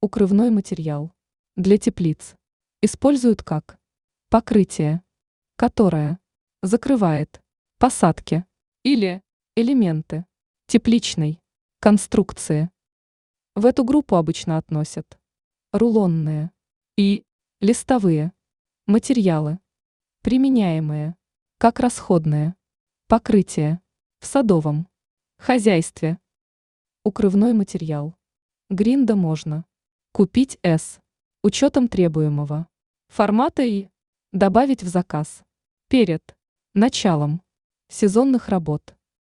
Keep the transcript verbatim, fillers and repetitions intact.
Укрывной материал для теплиц используют как покрытие, которое закрывает посадки или элементы тепличной конструкции. В эту группу обычно относят рулонные и листовые материалы, применяемые как расходное покрытие в садовом хозяйстве. Укрывной материал гринда можно купить с учетом требуемого формата и добавить в заказ перед началом сезонных работ.